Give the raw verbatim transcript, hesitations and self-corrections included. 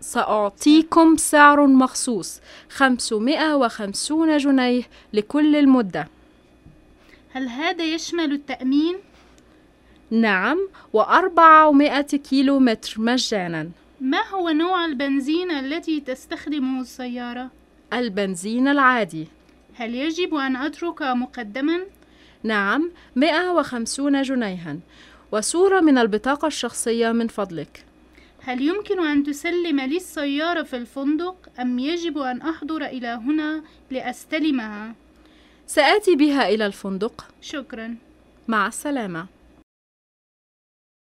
سأعطيكم سعر مخصوص خمسمائة وخمسين جنيه لكل المدة. هل هذا يشمل التأمين؟ نعم، وأربعمائة كيلو متر مجانا. ما هو نوع البنزين التي تستخدمه السيارة؟ البنزين العادي. هل يجب أن أترك مقدما؟ نعم، مائة وخمسين جنيها، وصورة من البطاقة الشخصية من فضلك. هل يمكن أن تسلم لي السيارة في الفندق أم يجب أن أحضر إلى هنا لأستلمها؟ سآتي بها إلى الفندق. شكرا. مع السلامة.